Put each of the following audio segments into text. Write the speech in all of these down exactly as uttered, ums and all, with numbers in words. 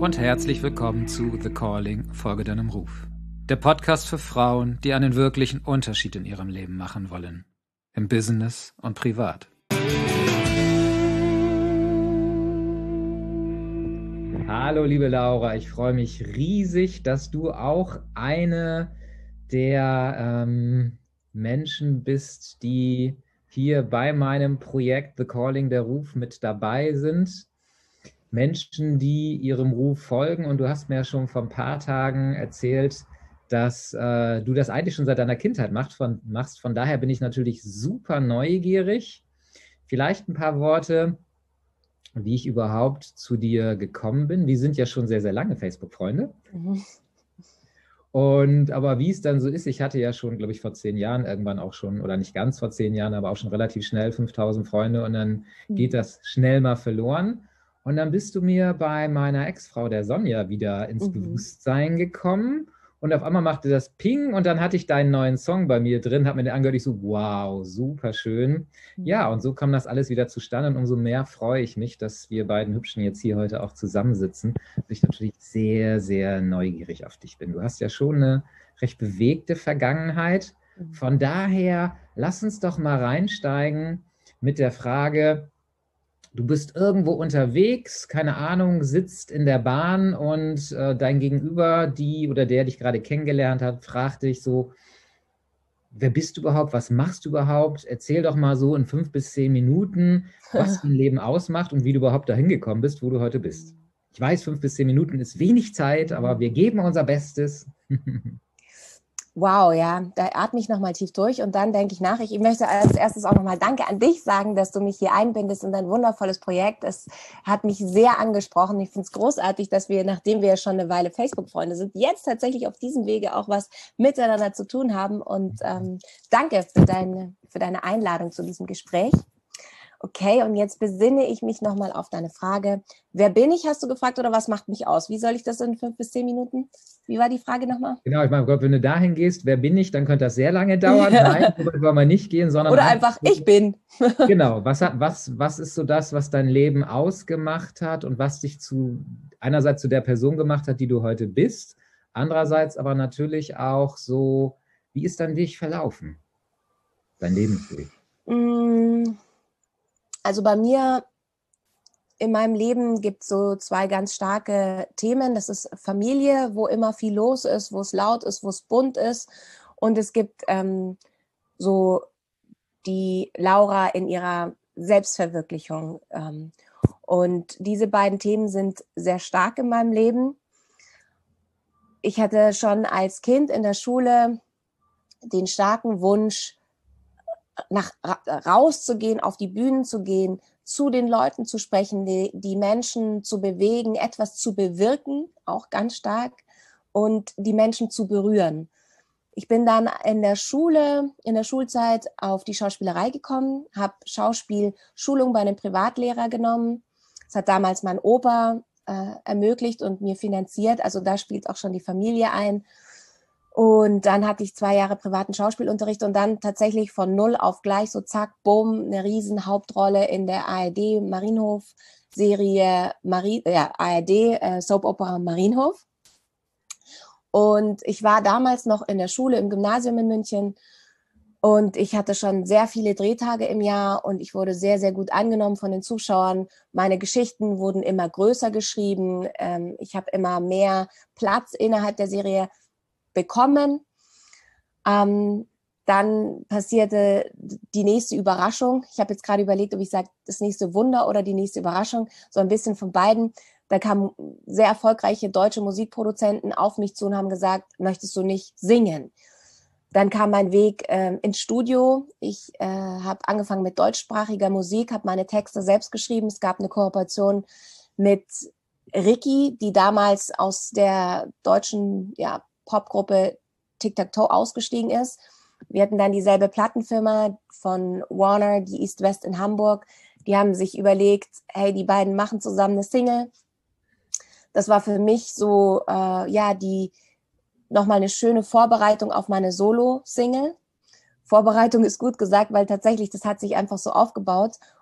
und herzlich willkommen zu The Calling, Folge deinem Ruf. Der Podcast für Frauen, die einen wirklichen Unterschied in ihrem Leben machen wollen. Im Business und privat. Hallo liebe Laura, ich freue mich riesig, dass du auch eine der ähm, Menschen bist, die hier bei meinem Projekt The Calling, der Ruf mit dabei sind. Menschen, die ihrem Ruf folgen, und du hast mir ja schon vor ein paar Tagen erzählt, dass äh, du das eigentlich schon seit deiner Kindheit macht, von, machst. Von daher bin ich natürlich super neugierig. Vielleicht ein paar Worte, wie ich überhaupt zu dir gekommen bin. Wir sind ja schon sehr, sehr lange Facebook-Freunde. Mhm. Und aber wie es dann so ist, ich hatte ja schon, glaube ich, vor zehn Jahren irgendwann auch schon, oder nicht ganz vor zehn Jahren, aber auch schon relativ schnell fünftausend Freunde, und dann mhm. geht das schnell mal verloren. Und dann bist du mir bei meiner Ex-Frau, der Sonja, wieder ins mhm. Bewusstsein gekommen. Und auf einmal machte das Ping, und dann hatte ich deinen neuen Song bei mir drin, habe mir den angehört, ich so, wow, super schön. Mhm. Ja, und so kam das alles wieder zustande, und umso mehr freue ich mich, dass wir beiden Hübschen jetzt hier heute auch zusammensitzen, weil ich natürlich sehr, sehr neugierig auf dich bin. Du hast ja schon eine recht bewegte Vergangenheit. Mhm. Von daher, lass uns doch mal reinsteigen mit der Frage: Du bist irgendwo unterwegs, keine Ahnung, sitzt in der Bahn, und äh, dein Gegenüber, die oder der dich gerade kennengelernt hat, fragt dich so: Wer bist du überhaupt? Was machst du überhaupt? Erzähl doch mal so in fünf bis zehn Minuten, was dein Leben ausmacht und wie du überhaupt dahin gekommen bist, wo du heute bist. Ich weiß, fünf bis zehn Minuten ist wenig Zeit, aber wir geben unser Bestes. Wow, ja, da atme ich nochmal tief durch und dann denke ich nach. Ich möchte als erstes auch nochmal Danke an dich sagen, dass du mich hier einbindest in dein wundervolles Projekt. Es hat mich sehr angesprochen. Ich finde es großartig, dass wir, nachdem wir ja schon eine Weile Facebook-Freunde sind, jetzt tatsächlich auf diesem Wege auch was miteinander zu tun haben. Und ähm, danke für deine, für deine Einladung zu diesem Gespräch. Okay, und jetzt besinne ich mich nochmal auf deine Frage. Wer bin ich, hast du gefragt, oder was macht mich aus? Wie soll ich das in fünf bis zehn Minuten? Wie war die Frage nochmal? Genau, ich meine, Gott, wenn du dahin gehst, wer bin ich, dann könnte das sehr lange dauern. Ja. Nein, so wollen wir nicht gehen, sondern oder einfach, einfach ich bin. Genau, was, hat, was, was ist so das, was dein Leben ausgemacht hat und was dich zu einerseits zu der Person gemacht hat, die du heute bist, andererseits aber natürlich auch so, wie ist dein Weg verlaufen? Dein Lebensweg? Also bei mir in meinem Leben gibt es so zwei ganz starke Themen. Das ist Familie, wo immer viel los ist, wo es laut ist, wo es bunt ist. Und es gibt ähm, so die Laura in ihrer Selbstverwirklichung. Ähm, und diese beiden Themen sind sehr stark in meinem Leben. Ich hatte schon als Kind in der Schule den starken Wunsch, nach rauszugehen, auf die Bühnen zu gehen, zu den Leuten zu sprechen, die, die Menschen zu bewegen, etwas zu bewirken, auch ganz stark, und die Menschen zu berühren. Ich bin dann in der Schule, in der Schulzeit auf die Schauspielerei gekommen, habe Schauspielschulung bei einem Privatlehrer genommen. Das hat damals mein Opa äh, ermöglicht und mir finanziert, also da spielt auch schon die Familie ein. Und dann hatte ich zwei Jahre privaten Schauspielunterricht und dann tatsächlich von null auf gleich so zack, bumm, eine riesen Hauptrolle in der A R D Marienhof-Serie, Marie, ja, A R D äh, Soap Opera Marienhof. Und ich war damals noch in der Schule, im Gymnasium in München, und ich hatte schon sehr viele Drehtage im Jahr und ich wurde sehr, sehr gut angenommen von den Zuschauern. Meine Geschichten wurden immer größer geschrieben. Ähm, ich habe immer mehr Platz innerhalb der Serie bekommen. Ähm, dann passierte die nächste Überraschung. Ich habe jetzt gerade überlegt, ob ich sage, das nächste Wunder oder die nächste Überraschung. So ein bisschen von beiden. Da kamen sehr erfolgreiche deutsche Musikproduzenten auf mich zu und haben gesagt, möchtest du nicht singen? Dann kam mein Weg äh, ins Studio. Ich äh, habe angefangen mit deutschsprachiger Musik, habe meine Texte selbst geschrieben. Es gab eine Kooperation mit Ricky, die damals aus der deutschen ja, Popgruppe Tic-Tac-Toe ausgestiegen ist. Wir hatten dann dieselbe Plattenfirma von Warner, die East West in Hamburg. Die haben sich überlegt, hey, die beiden machen zusammen eine Single. Das war für mich so, äh, ja, die nochmal eine schöne Vorbereitung auf meine Solo-Single. Vorbereitung ist gut gesagt, weil tatsächlich, das hat sich einfach so aufgebaut.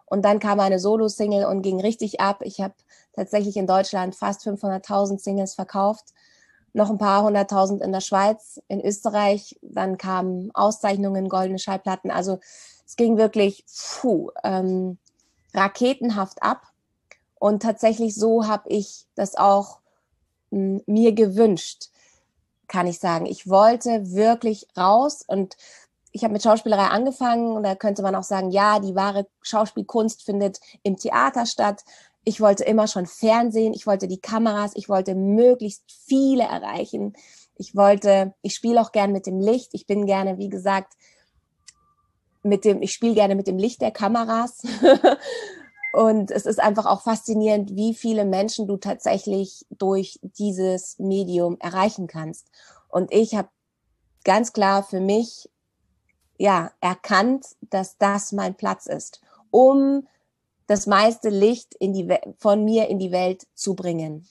Und dann kam eine Solo-Single und ging richtig ab. Ich habe tatsächlich in Deutschland fast fünfhunderttausend Singles verkauft, noch ein paar hunderttausend in der Schweiz, in Österreich. Dann kamen Auszeichnungen, goldene Schallplatten. Also es ging wirklich puh, ähm, raketenhaft ab. Und tatsächlich so habe ich das auch m, mir gewünscht, kann ich sagen. Ich wollte wirklich raus und ich habe mit Schauspielerei angefangen und da könnte man auch sagen, ja, die wahre Schauspielkunst findet im Theater statt. Ich wollte immer schon Fernsehen, ich wollte die Kameras, ich wollte möglichst viele erreichen. Ich wollte, ich spiele auch gern mit dem Licht. Ich bin gerne, wie gesagt, mit dem, ich spiele gerne mit dem Licht der Kameras. Und es ist einfach auch faszinierend, wie viele Menschen du tatsächlich durch dieses Medium erreichen kannst. Und ich habe ganz klar für mich ja erkannt, dass das mein Platz ist, um das meiste Licht in die We- von mir in die Welt zu bringen.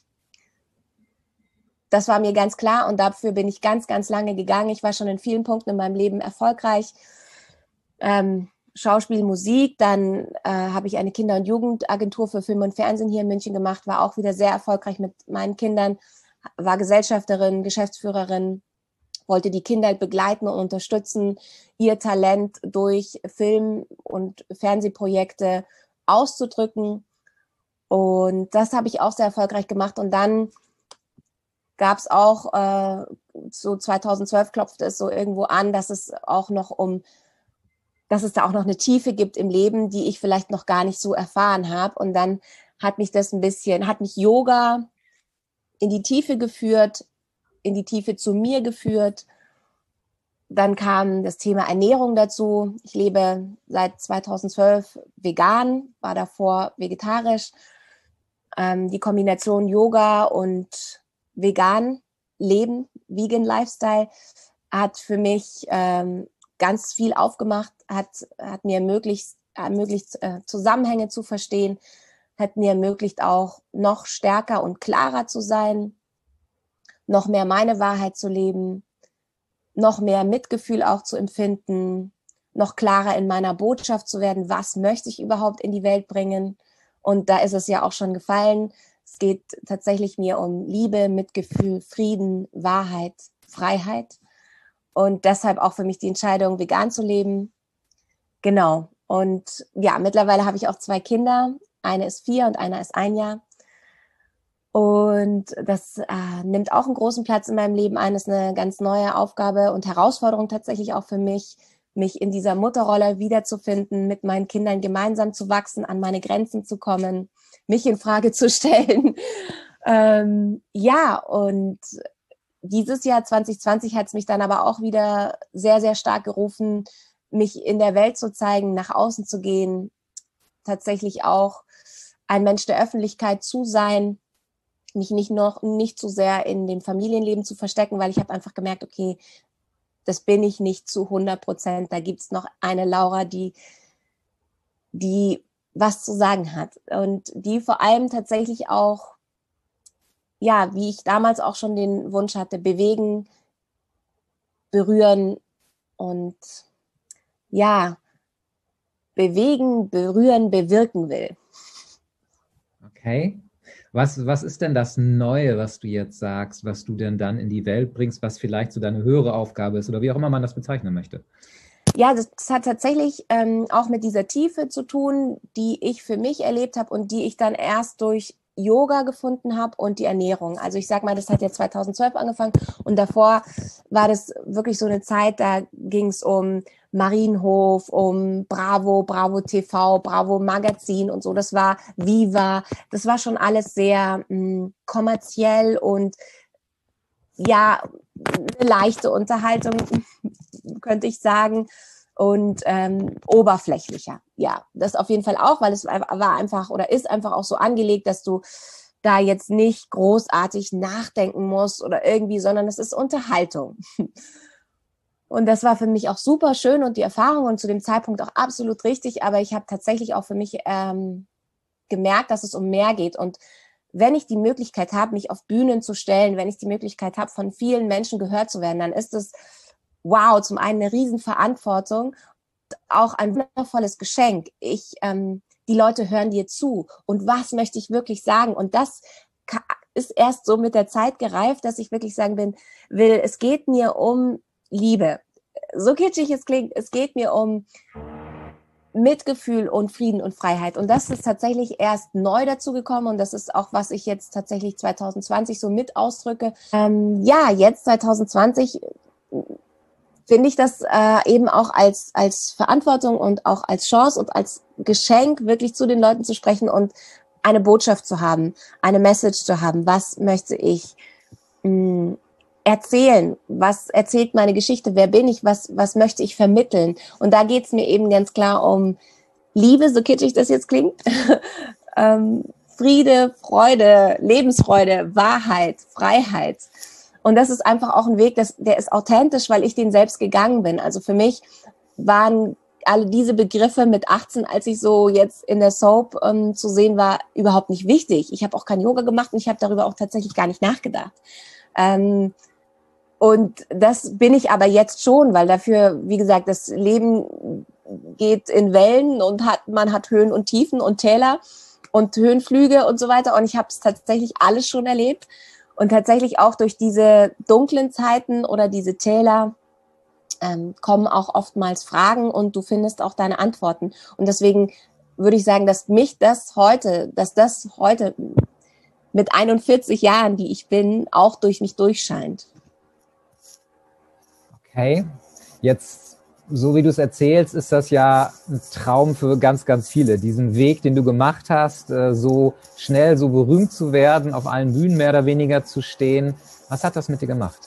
Das war mir ganz klar und dafür bin ich ganz, ganz lange gegangen. Ich war schon in vielen Punkten in meinem Leben erfolgreich. Ähm, Schauspiel, Musik, dann äh, habe ich eine Kinder- und Jugendagentur für Film und Fernsehen hier in München gemacht, war auch wieder sehr erfolgreich mit meinen Kindern, war Gesellschafterin, Geschäftsführerin, wollte die Kinder begleiten und unterstützen, ihr Talent durch Film- und Fernsehprojekte auszudrücken. Und das habe ich auch sehr erfolgreich gemacht. Und dann gab es auch, äh, so zweitausendzwölf klopfte es so irgendwo an, dass es auch noch um dass es da auch noch eine Tiefe gibt im Leben, die ich vielleicht noch gar nicht so erfahren habe. Und dann hat mich das ein bisschen, hat mich Yoga in die Tiefe geführt, in die Tiefe zu mir geführt. Dann kam das Thema Ernährung dazu. Ich lebe seit zweitausendzwölf vegan, war davor vegetarisch. Ähm, die Kombination Yoga und vegan Leben, Vegan Lifestyle, hat für mich ähm, ganz viel aufgemacht, hat, hat mir ermöglicht, ermöglicht äh, Zusammenhänge zu verstehen, hat mir ermöglicht auch noch stärker und klarer zu sein, noch mehr meine Wahrheit zu leben, noch mehr Mitgefühl auch zu empfinden, noch klarer in meiner Botschaft zu werden, was möchte ich überhaupt in die Welt bringen. Und da ist es ja auch schon gefallen. Es geht tatsächlich mir um Liebe, Mitgefühl, Frieden, Wahrheit, Freiheit. Und deshalb auch für mich die Entscheidung, vegan zu leben. Genau. Und ja, mittlerweile habe ich auch zwei Kinder. Eine ist vier und einer ist ein Jahr. Und das äh, nimmt auch einen großen Platz in meinem Leben ein. Das ist eine ganz neue Aufgabe und Herausforderung tatsächlich auch für mich, mich in dieser Mutterrolle wiederzufinden, mit meinen Kindern gemeinsam zu wachsen, an meine Grenzen zu kommen, mich in Frage zu stellen. ähm, ja, und dieses Jahr zwanzig zwanzig hat es mich dann aber auch wieder sehr, sehr stark gerufen, mich in der Welt zu zeigen, nach außen zu gehen, tatsächlich auch ein Mensch der Öffentlichkeit zu sein, mich nicht noch nicht zu sehr in dem Familienleben zu verstecken, weil ich habe einfach gemerkt, okay, das bin ich nicht zu hundert Prozent. Da gibt es noch eine Laura, die, die was zu sagen hat und die vor allem tatsächlich auch, ja, wie ich damals auch schon den Wunsch hatte, bewegen, berühren und ja, bewegen, berühren, bewirken will. Okay. Was, was ist denn das Neue, was du jetzt sagst, was du denn dann in die Welt bringst, was vielleicht so deine höhere Aufgabe ist oder wie auch immer man das bezeichnen möchte? Ja, das, das hat tatsächlich ähm, auch mit dieser Tiefe zu tun, die ich für mich erlebt habe und die ich dann erst durch Yoga gefunden habe und die Ernährung. Also ich sag mal, das hat ja zweitausendzwölf angefangen und davor war das wirklich so eine Zeit, da ging es um Marienhof, um Bravo, Bravo T V, Bravo Magazin und so. Das war Viva. Das war schon alles sehr mh, kommerziell und ja, eine leichte Unterhaltung, könnte ich sagen, und ähm, oberflächlicher. Ja, das auf jeden Fall auch, weil es war einfach oder ist einfach auch so angelegt, dass du da jetzt nicht großartig nachdenken musst oder irgendwie, sondern es ist Unterhaltung. Und das war für mich auch super schön und die Erfahrung und zu dem Zeitpunkt auch absolut richtig, aber ich habe tatsächlich auch für mich ähm, gemerkt, dass es um mehr geht und wenn ich die Möglichkeit habe, mich auf Bühnen zu stellen, wenn ich die Möglichkeit habe, von vielen Menschen gehört zu werden, dann ist es, wow, zum einen eine Riesenverantwortung, auch ein wundervolles Geschenk. Ich, ähm, die Leute hören dir zu. Und was möchte ich wirklich sagen? Und das ist erst so mit der Zeit gereift, dass ich wirklich sagen bin, will, es geht mir um Liebe. So kitschig es klingt, es geht mir um Mitgefühl und Frieden und Freiheit. Und das ist tatsächlich erst neu dazugekommen und das ist auch, was ich jetzt tatsächlich zwanzig zwanzig so mit ausdrücke. Ähm, ja, jetzt zwanzig zwanzig finde ich das äh, eben auch als, als Verantwortung und auch als Chance und als Geschenk, wirklich zu den Leuten zu sprechen und eine Botschaft zu haben, eine Message zu haben. Was möchte ich mh, erzählen? Was erzählt meine Geschichte? Wer bin ich? Was, was möchte ich vermitteln? Und da geht es mir eben ganz klar um Liebe, so kitschig das jetzt klingt, ähm, Friede, Freude, Lebensfreude, Wahrheit, Freiheit. Und das ist einfach auch ein Weg, das, der ist authentisch, weil ich den selbst gegangen bin. Also für mich waren alle diese Begriffe mit achtzehn, als ich so jetzt in der Soap ähm, zu sehen war, überhaupt nicht wichtig. Ich habe auch kein Yoga gemacht und ich habe darüber auch tatsächlich gar nicht nachgedacht. Ähm, und das bin ich aber jetzt schon, weil dafür, wie gesagt, das Leben geht in Wellen und hat, man hat Höhen und Tiefen und Täler und Höhenflüge und so weiter. Und ich habe es tatsächlich alles schon erlebt. Und tatsächlich auch durch diese dunklen Zeiten oder diese Täler ähm, kommen auch oftmals Fragen und du findest auch deine Antworten. Und deswegen würde ich sagen, dass mich das heute, dass das heute mit einundvierzig Jahren, die ich bin, auch durch mich durchscheint. Okay, jetzt, so wie du es erzählst, ist das ja ein Traum für ganz, ganz viele. Diesen Weg, den du gemacht hast, so schnell, so berühmt zu werden, auf allen Bühnen mehr oder weniger zu stehen. Was hat das mit dir gemacht?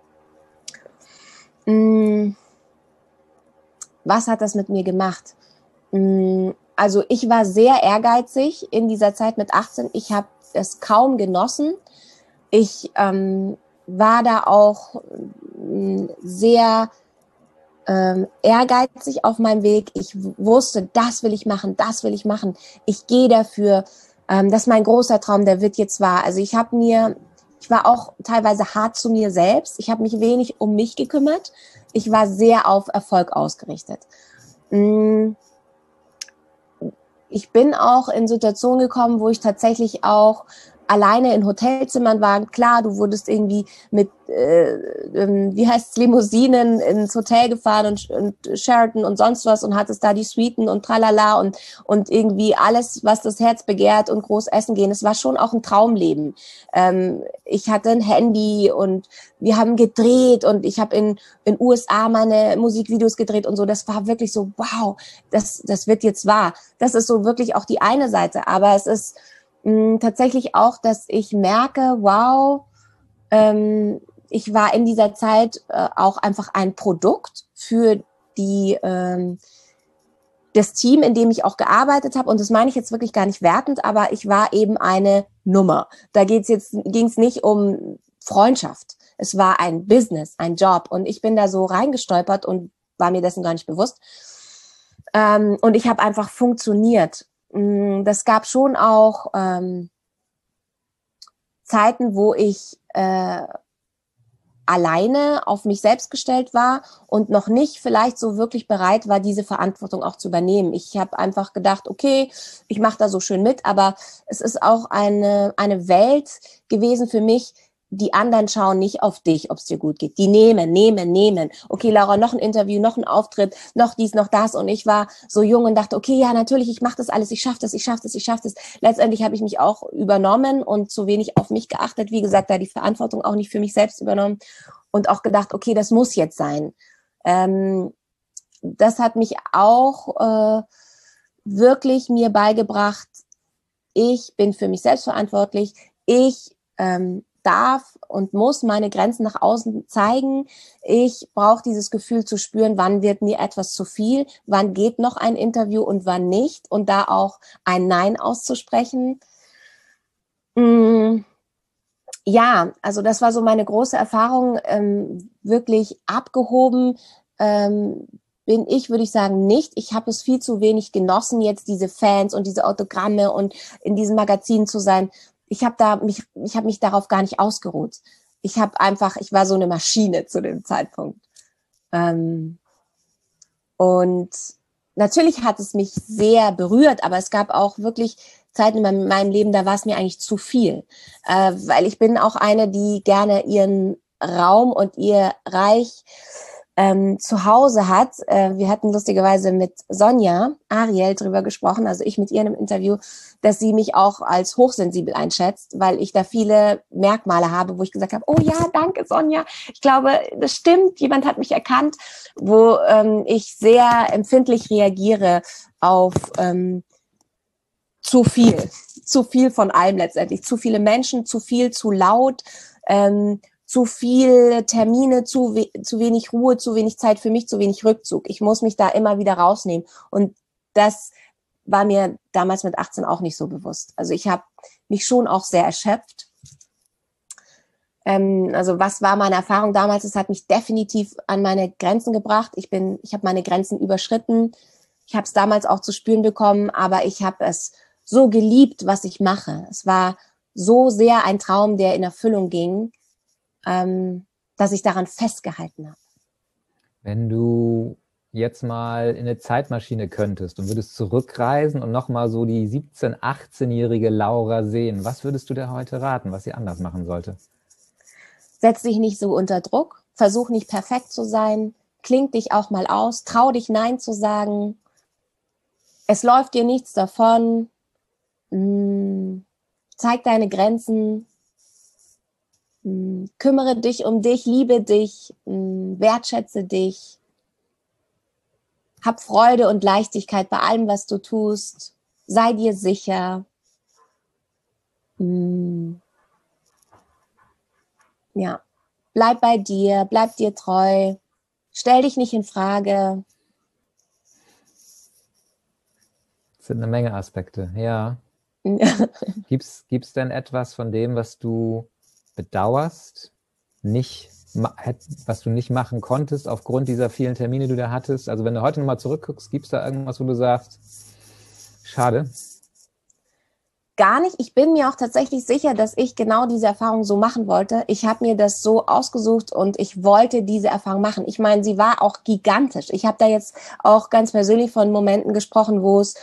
Was hat das mit mir gemacht? Also ich war sehr ehrgeizig in dieser Zeit mit achtzehn. Ich habe es kaum genossen. Ich ähm, war da auch sehr ähm, ehrgeizig auf meinem Weg. Ich wusste, das will ich machen, das will ich machen. Ich gehe dafür. Ähm, das ist mein großer Traum, der wird jetzt wahr. Also ich habe mir, ich war auch teilweise hart zu mir selbst. Ich habe mich wenig um mich gekümmert. Ich war sehr auf Erfolg ausgerichtet. Ich bin auch in Situationen gekommen, wo ich tatsächlich auch alleine in Hotelzimmern war. Klar, du wurdest irgendwie mit, äh, ähm, wie heißt es, Limousinen ins Hotel gefahren und, und Sheraton und sonst was und hattest da die Suiten und tralala und, und irgendwie alles, was das Herz begehrt und groß essen gehen. Es war schon auch ein Traumleben. Ähm, ich hatte ein Handy und wir haben gedreht und ich habe in in U S A meine Musikvideos gedreht und so. Das war wirklich so, wow, das, das wird jetzt wahr. Das ist so wirklich auch die eine Seite. Aber es ist tatsächlich auch, dass ich merke, wow, ähm, ich war in dieser Zeit äh, auch einfach ein Produkt für die ähm, das Team, in dem ich auch gearbeitet habe. Und das meine ich jetzt wirklich gar nicht wertend, aber ich war eben eine Nummer. Da geht's jetzt ging es nicht um Freundschaft. Es war ein Business, ein Job. Und ich bin da so reingestolpert und war mir dessen gar nicht bewusst. Ähm, und ich habe einfach funktioniert. Das gab schon auch ähm, Zeiten, wo ich äh, alleine auf mich selbst gestellt war und noch nicht vielleicht so wirklich bereit war, diese Verantwortung auch zu übernehmen. Ich habe einfach gedacht, okay, ich mache da so schön mit, aber es ist auch eine, eine Welt gewesen für mich. Die anderen schauen nicht auf dich, ob es dir gut geht. Die nehmen, nehmen, nehmen. Okay, Laura, noch ein Interview, noch ein Auftritt, noch dies, noch das. Und ich war so jung und dachte, okay, ja, natürlich, ich mache das alles, ich schaffe das, ich schaffe das, ich schaffe das. Letztendlich habe ich mich auch übernommen und zu wenig auf mich geachtet. Wie gesagt, da die Verantwortung auch nicht für mich selbst übernommen und auch gedacht, okay, das muss jetzt sein. Ähm, das hat mich auch äh, wirklich mir beigebracht, ich bin für mich selbst verantwortlich. Ich ähm, darf und muss meine Grenzen nach außen zeigen. Ich brauche dieses Gefühl zu spüren, wann wird mir etwas zu viel, wann geht noch ein Interview und wann nicht. Und da auch ein Nein auszusprechen. Mm, ja, also das war so meine große Erfahrung. Ähm, wirklich abgehoben ähm, bin ich, würde ich sagen, nicht. Ich habe es viel zu wenig genossen, jetzt diese Fans und diese Autogramme und in diesem Magazin zu sein. Ich habe da mich, ich habe mich darauf gar nicht ausgeruht. Ich habe einfach, ich war so eine Maschine zu dem Zeitpunkt. Ähm, und natürlich hat es mich sehr berührt, aber es gab auch wirklich Zeiten in meinem Leben, da war es mir eigentlich zu viel. Äh, weil ich bin auch eine, die gerne ihren Raum und ihr Reich ähm, zu Hause hat. Äh, wir hatten lustigerweise mit Sonja Ariel drüber gesprochen, also ich mit ihr in einem Interview, dass sie mich auch als hochsensibel einschätzt, weil ich da viele Merkmale habe, wo ich gesagt habe, oh ja, danke Sonja, ich glaube, das stimmt, jemand hat mich erkannt, wo ähm, ich sehr empfindlich reagiere auf ähm, zu viel, zu viel von allem letztendlich, zu viele Menschen, zu viel, zu laut, ähm, zu viele Termine, zu, we zu wenig Ruhe, zu wenig Zeit für mich, zu wenig Rückzug. Ich muss mich da immer wieder rausnehmen. Und das war mir damals mit achtzehn auch nicht so bewusst. Also ich habe mich schon auch sehr erschöpft. Ähm, also was war meine Erfahrung damals? Es hat mich definitiv an meine Grenzen gebracht. Ich bin, ich habe meine Grenzen überschritten. Ich habe es damals auch zu spüren bekommen, aber ich habe es so geliebt, was ich mache. Es war so sehr ein Traum, der in Erfüllung ging, ähm, dass ich daran festgehalten habe. Wenn du jetzt mal in eine Zeitmaschine könntest und würdest zurückreisen und nochmal so die siebzehn-, achtzehnjährige Laura sehen, was würdest du dir heute raten, was sie anders machen sollte? Setz dich nicht so unter Druck, versuch nicht perfekt zu sein, kling dich auch mal aus, trau dich Nein zu sagen. Es läuft dir nichts davon. Hm, zeig deine Grenzen. Hm, kümmere dich um dich, liebe dich, hm, wertschätze dich. Hab Freude und Leichtigkeit bei allem, was du tust. Sei dir sicher. Hm. Ja, bleib bei dir, bleib dir treu. Stell dich nicht in Frage. Das sind eine Menge Aspekte, ja. Gibt's, gibt's denn etwas von dem, was du bedauerst, nicht, was du nicht machen konntest aufgrund dieser vielen Termine, die du da hattest? Also wenn du heute nochmal zurückguckst, gibt es da irgendwas, wo du sagst, schade? Gar nicht. Ich bin mir auch tatsächlich sicher, dass ich genau diese Erfahrung so machen wollte. Ich habe mir das so ausgesucht und ich wollte diese Erfahrung machen. Ich meine, sie war auch gigantisch. Ich habe da jetzt auch ganz persönlich von Momenten gesprochen, wo es,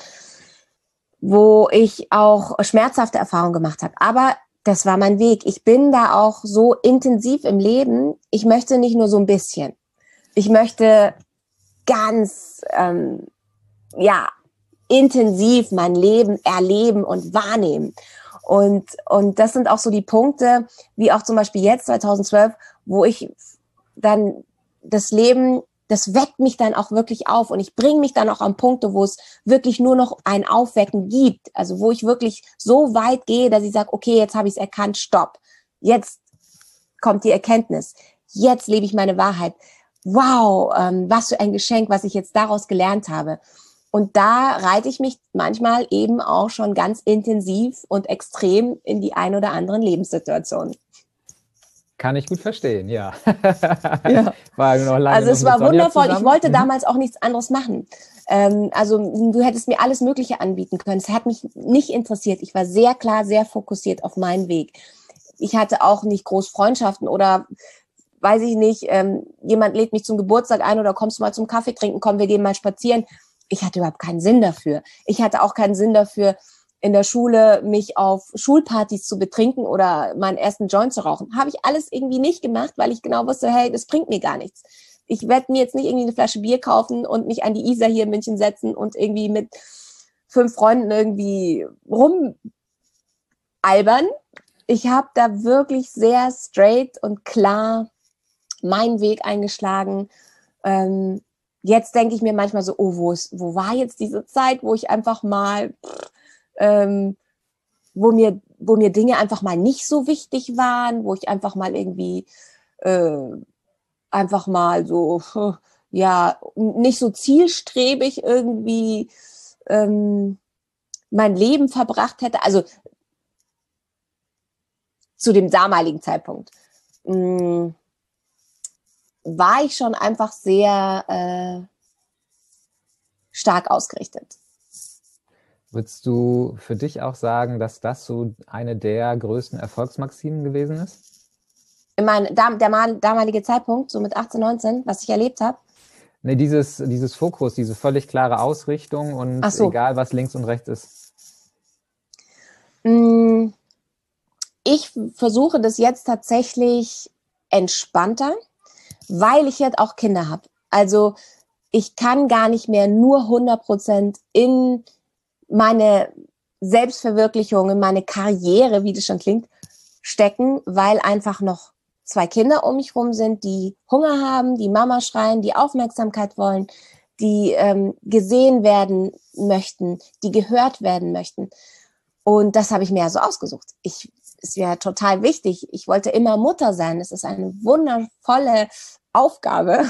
wo ich auch schmerzhafte Erfahrungen gemacht habe. Aber das war mein Weg. Ich bin da auch so intensiv im Leben. Ich möchte nicht nur so ein bisschen. Ich möchte ganz, ähm, ja, intensiv mein Leben erleben und wahrnehmen. Und, und das sind auch so die Punkte, wie auch zum Beispiel jetzt zweitausendzwölf, wo ich dann das Leben, das weckt mich dann auch wirklich auf und ich bringe mich dann auch an Punkte, wo es wirklich nur noch ein Aufwecken gibt. Also wo ich wirklich so weit gehe, dass ich sage, okay, jetzt habe ich es erkannt, stopp. Jetzt kommt die Erkenntnis. Jetzt lebe ich meine Wahrheit. Wow, ähm, was für ein Geschenk, was ich jetzt daraus gelernt habe. Und da reite ich mich manchmal eben auch schon ganz intensiv und extrem in die ein oder anderen Lebenssituationen. Kann ich gut verstehen, ja. Ja. War noch lange also es war wundervoll. Zusammen. Ich wollte mhm. damals auch nichts anderes machen. Ähm, also du hättest mir alles Mögliche anbieten können. Es hat mich nicht interessiert. Ich war sehr klar, sehr fokussiert auf meinen Weg. Ich hatte auch nicht groß Freundschaften oder weiß ich nicht, ähm, jemand lädt mich zum Geburtstag ein oder kommst du mal zum Kaffee trinken, komm, wir gehen mal spazieren. Ich hatte überhaupt keinen Sinn dafür. Ich hatte auch keinen Sinn dafür, in der Schule mich auf Schulpartys zu betrinken oder meinen ersten Joint zu rauchen. Habe ich alles irgendwie nicht gemacht, weil ich genau wusste, hey, das bringt mir gar nichts. Ich werde mir jetzt nicht irgendwie eine Flasche Bier kaufen und mich an die Isar hier in München setzen und irgendwie mit fünf Freunden irgendwie rumalbern. Ich habe da wirklich sehr straight und klar meinen Weg eingeschlagen. Ähm, Jetzt denke ich mir manchmal so, oh, wo, ist, wo war jetzt diese Zeit, wo ich einfach mal, ähm, wo mir, wo mir Dinge einfach mal nicht so wichtig waren, wo ich einfach mal irgendwie, äh, einfach mal so, ja, nicht so zielstrebig irgendwie ähm, mein Leben verbracht hätte. Also zu dem damaligen Zeitpunkt. Mh, war ich schon einfach sehr äh, stark ausgerichtet. Würdest du für dich auch sagen, dass das so eine der größten Erfolgsmaximen gewesen ist? Ich meine, der damalige Zeitpunkt, so mit achtzehn, neunzehn, was ich erlebt habe? Nee, dieses, dieses Fokus, diese völlig klare Ausrichtung und Ach so. egal, was links und rechts ist. Ich versuche das jetzt tatsächlich entspannter, weil ich jetzt auch Kinder habe. Also ich kann gar nicht mehr nur hundert Prozent in meine Selbstverwirklichung, in meine Karriere, wie das schon klingt, stecken, weil einfach noch zwei Kinder um mich rum sind, die Hunger haben, die Mama schreien, die Aufmerksamkeit wollen, die ähm, gesehen werden möchten, die gehört werden möchten. Und das habe ich mir ja so ausgesucht. Ich, ist ja total wichtig. Ich wollte immer Mutter sein. Es ist eine wundervolle Aufgabe.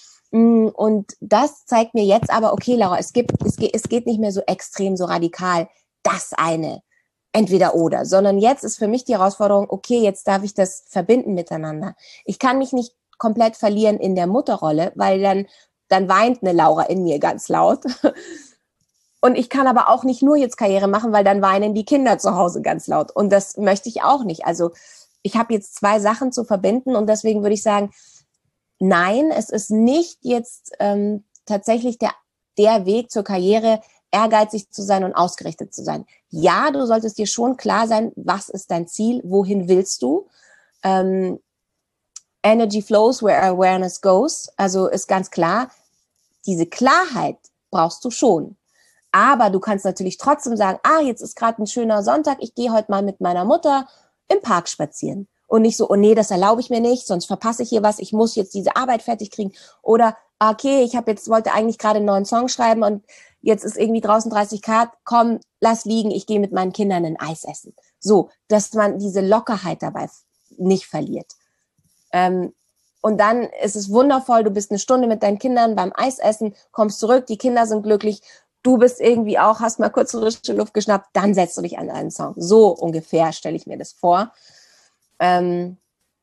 Und das zeigt mir jetzt aber, okay, Laura, es gibt, es geht, es geht nicht mehr so extrem, so radikal, das eine, entweder oder, sondern jetzt ist für mich die Herausforderung, okay, jetzt darf ich das verbinden miteinander. Ich kann mich nicht komplett verlieren in der Mutterrolle, weil dann, dann weint eine Laura in mir ganz laut. Und ich kann aber auch nicht nur jetzt Karriere machen, weil dann weinen die Kinder zu Hause ganz laut. Und das möchte ich auch nicht. Also ich habe jetzt zwei Sachen zu verbinden und deswegen würde ich sagen, nein, es ist nicht jetzt ähm, tatsächlich der, der Weg zur Karriere, ehrgeizig zu sein und ausgerichtet zu sein. Ja, du solltest dir schon klar sein, was ist dein Ziel, wohin willst du? Ähm, Energy flows where awareness goes. Also ist ganz klar, diese Klarheit brauchst du schon. Aber du kannst natürlich trotzdem sagen, ah, jetzt ist gerade ein schöner Sonntag, ich gehe heute mal mit meiner Mutter im Park spazieren. Und nicht so, oh nee, das erlaube ich mir nicht, sonst verpasse ich hier was, ich muss jetzt diese Arbeit fertig kriegen. Oder, okay, ich habe jetzt, wollte eigentlich gerade einen neuen Song schreiben und jetzt ist irgendwie draußen dreißig Grad, komm, lass liegen, ich gehe mit meinen Kindern ein Eis essen. So, dass man diese Lockerheit dabei nicht verliert. Ähm, und dann ist es wundervoll, du bist eine Stunde mit deinen Kindern beim Eisessen, kommst zurück, die Kinder sind glücklich, du bist irgendwie auch, hast mal kurz frische Luft geschnappt, dann setzt du dich an einen Song. So ungefähr stelle ich mir das vor. Ähm,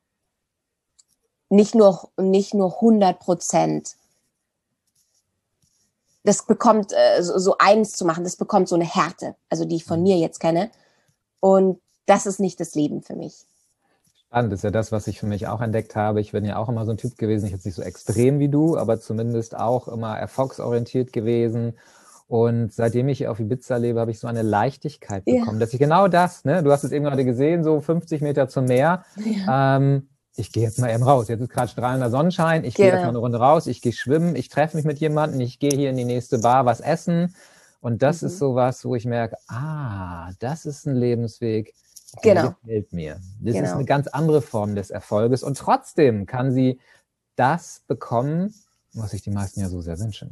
nicht nur, nicht nur hundert Prozent. Das bekommt, äh, so, so eins zu machen, das bekommt so eine Härte, also die ich von mir jetzt kenne. Und das ist nicht das Leben für mich. Spannend, das ist ja das, was ich für mich auch entdeckt habe. Ich bin ja auch immer so ein Typ gewesen, ich jetzt nicht so extrem wie du, aber zumindest auch immer erfolgsorientiert gewesen. Und seitdem ich auf Ibiza lebe, habe ich so eine Leichtigkeit bekommen, ja. Dass ich genau das, ne, du hast es eben gerade gesehen, so fünfzig Meter zum Meer, ja. ähm, ich gehe jetzt mal eben raus. Jetzt ist gerade strahlender Sonnenschein, ich genau. gehe jetzt mal eine Runde raus, ich gehe schwimmen, ich treffe mich mit jemandem, ich gehe hier in die nächste Bar was essen. Und das mhm. ist sowas, wo ich merke, ah, das ist ein Lebensweg, der genau. gefällt mir. Das genau. ist eine ganz andere Form des Erfolges. Und trotzdem kann sie das bekommen, was sich die meisten ja so sehr wünschen.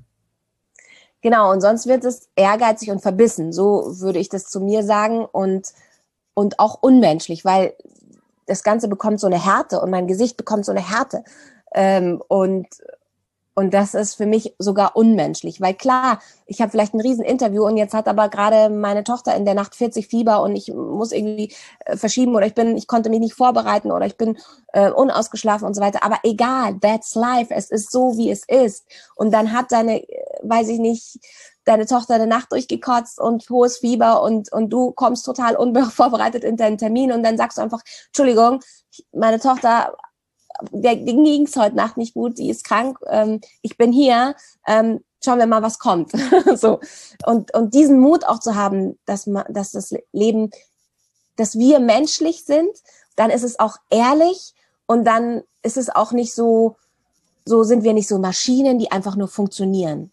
Genau, und sonst wird es ehrgeizig und verbissen, so würde ich das zu mir sagen und, und auch unmenschlich, weil das Ganze bekommt so eine Härte und mein Gesicht bekommt so eine Härte ähm, und, und das ist für mich sogar unmenschlich, weil klar, ich habe vielleicht ein Rieseninterview und jetzt hat aber gerade meine Tochter in der Nacht vierzig Fieber und ich muss irgendwie äh, verschieben oder ich bin, ich konnte mich nicht vorbereiten oder ich bin äh, unausgeschlafen und so weiter, aber egal, that's life, es ist so, wie es ist und dann hat deine, weiß ich nicht, deine Tochter eine Nacht durchgekotzt und hohes Fieber und, und du kommst total unvorbereitet in deinen Termin und dann sagst du einfach, Entschuldigung, meine Tochter, der ging es heute Nacht nicht gut, die ist krank, ähm, ich bin hier, ähm, schauen wir mal, was kommt. So. Und, und diesen Mut auch zu haben, dass, man, dass das Leben, dass wir menschlich sind, dann ist es auch ehrlich und dann ist es auch nicht so, so sind wir nicht so Maschinen, die einfach nur funktionieren.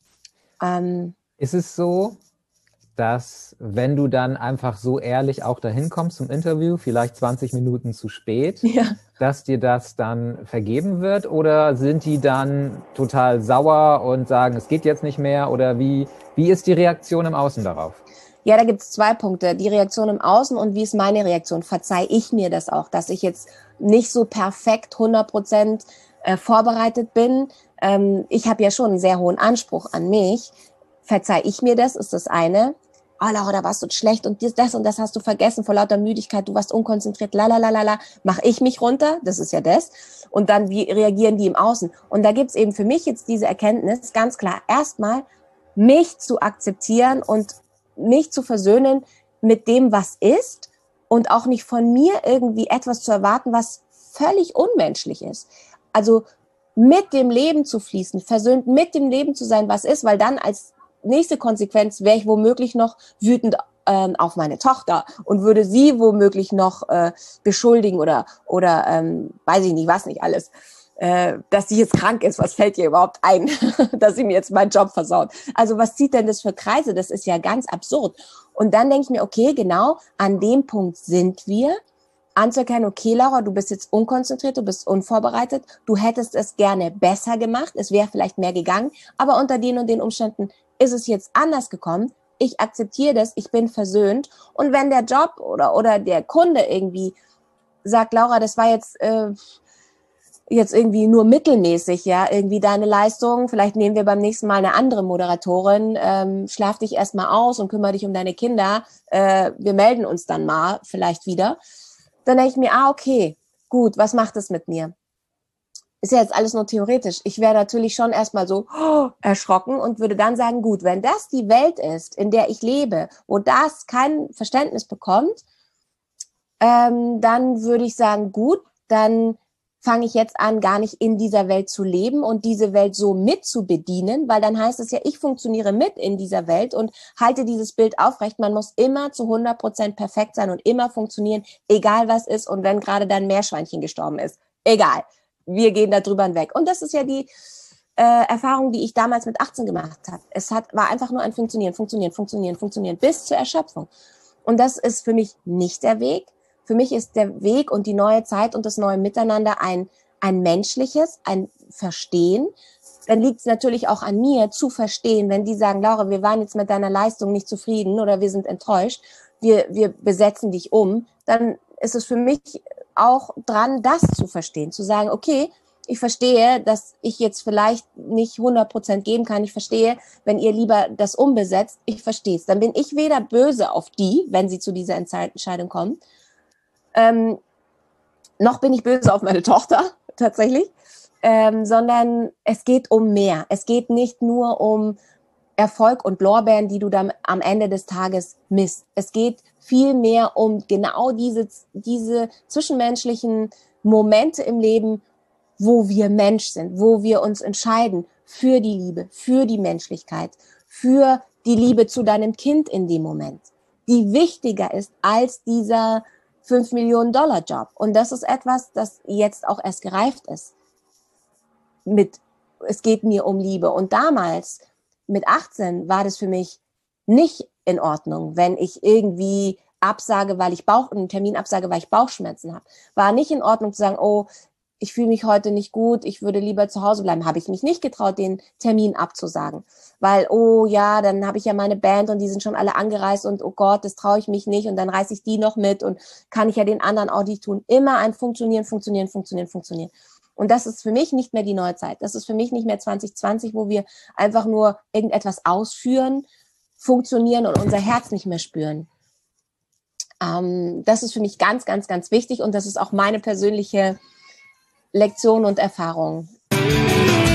Ähm, ist es so, dass wenn du dann einfach so ehrlich auch dahin kommst zum Interview, vielleicht zwanzig Minuten zu spät, ja. dass dir das dann vergeben wird? Oder sind die dann total sauer und sagen, es geht jetzt nicht mehr? Oder wie, wie ist die Reaktion im Außen darauf? Ja, da gibt es zwei Punkte. Die Reaktion im Außen und wie ist meine Reaktion? Verzeih ich mir das auch, dass ich jetzt nicht so perfekt hundert Prozent äh, vorbereitet bin? Ähm, ich habe ja schon einen sehr hohen Anspruch an mich. Verzeih ich mir das, ist das eine. Oh, Laura, da warst du schlecht und das und das hast du vergessen vor lauter Müdigkeit, du warst unkonzentriert, lalalala, mach ich mich runter, das ist ja das. Und dann, wie reagieren die im Außen? Und da gibt's eben für mich jetzt diese Erkenntnis, ganz klar, erstmal mich zu akzeptieren und mich zu versöhnen mit dem, was ist und auch nicht von mir irgendwie etwas zu erwarten, was völlig unmenschlich ist. Also mit dem Leben zu fließen, versöhnt mit dem Leben zu sein, was ist, weil dann als nächste Konsequenz wäre ich womöglich noch wütend ähm, auf meine Tochter und würde sie womöglich noch äh, beschuldigen oder, oder ähm, weiß ich nicht, was nicht alles, äh, dass sie jetzt krank ist, was fällt ihr überhaupt ein, dass sie mir jetzt meinen Job versaut. Also was zieht denn das für Kreise? Das ist ja ganz absurd. Und dann denke ich mir, okay, genau an dem Punkt sind wir, anzuerkennen, okay, Laura, du bist jetzt unkonzentriert, du bist unvorbereitet, du hättest es gerne besser gemacht, es wäre vielleicht mehr gegangen, aber unter den und den Umständen ist es jetzt anders gekommen. Ich akzeptiere das, ich bin versöhnt. Und wenn der Job oder, oder der Kunde irgendwie sagt, Laura, das war jetzt, äh, jetzt irgendwie nur mittelmäßig, ja, irgendwie deine Leistung, vielleicht nehmen wir beim nächsten Mal eine andere Moderatorin, ähm, schlaf dich erstmal aus und kümmere dich um deine Kinder, äh, wir melden uns dann mal vielleicht wieder. Dann denke ich mir, ah, okay, gut, was macht es mit mir? Ist ja jetzt alles nur theoretisch. Ich wäre natürlich schon erstmal so oh, erschrocken und würde dann sagen, gut, wenn das die Welt ist, in der ich lebe, wo das kein Verständnis bekommt, ähm, dann würde ich sagen, gut, dann fange ich jetzt an, gar nicht in dieser Welt zu leben und diese Welt so mit zu bedienen, weil dann heißt es ja, ich funktioniere mit in dieser Welt und halte dieses Bild aufrecht. Man muss immer zu hundert Prozent perfekt sein und immer funktionieren, egal was ist und wenn gerade dein Meerschweinchen gestorben ist. Egal, wir gehen da drüber hinweg. Und das ist ja die äh, Erfahrung, die ich damals mit achtzehn gemacht habe. Es hat, war einfach nur ein Funktionieren, Funktionieren, Funktionieren, Funktionieren bis zur Erschöpfung. Und das ist für mich nicht der Weg. Für mich ist der Weg und die neue Zeit und das neue Miteinander ein, ein menschliches, ein Verstehen. Dann liegt es natürlich auch an mir zu verstehen, wenn die sagen, Laura, wir waren jetzt mit deiner Leistung nicht zufrieden oder wir sind enttäuscht, wir, wir besetzen dich um, dann ist es für mich auch dran, das zu verstehen, zu sagen, okay, ich verstehe, dass ich jetzt vielleicht nicht hundert Prozent geben kann. Ich verstehe, wenn ihr lieber das umbesetzt, ich verstehe es. Dann bin ich weder böse auf die, wenn sie zu dieser Entscheidung kommen, Ähm, noch bin ich böse auf meine Tochter, tatsächlich, ähm, sondern es geht um mehr. Es geht nicht nur um Erfolg und Lorbeeren, die du dann am Ende des Tages misst. Es geht viel mehr um genau diese, diese zwischenmenschlichen Momente im Leben, wo wir Mensch sind, wo wir uns entscheiden für die Liebe, für die Menschlichkeit, für die Liebe zu deinem Kind in dem Moment, die wichtiger ist als dieser fünf Millionen Dollar Job. Und das ist etwas, das jetzt auch erst gereift ist. Mit, es geht mir um Liebe. Und damals, mit achtzehn, war das für mich nicht in Ordnung, wenn ich irgendwie absage, weil ich Bauch, einen Termin absage, weil ich Bauchschmerzen habe. War nicht in Ordnung zu sagen, oh, ich fühle mich heute nicht gut, ich würde lieber zu Hause bleiben. Habe ich mich nicht getraut, den Termin abzusagen. Weil, oh ja, dann habe ich ja meine Band und die sind schon alle angereist und oh Gott, das traue ich mich nicht und dann reiße ich die noch mit und kann ich ja den anderen auch nicht tun. Immer ein Funktionieren, Funktionieren, Funktionieren, Funktionieren. Und das ist für mich nicht mehr die neue Zeit. Das ist für mich nicht mehr zwanzig zwanzig, wo wir einfach nur irgendetwas ausführen, funktionieren und unser Herz nicht mehr spüren. Ähm, das ist für mich ganz, ganz, ganz wichtig und das ist auch meine persönliche Lektion und Erfahrung.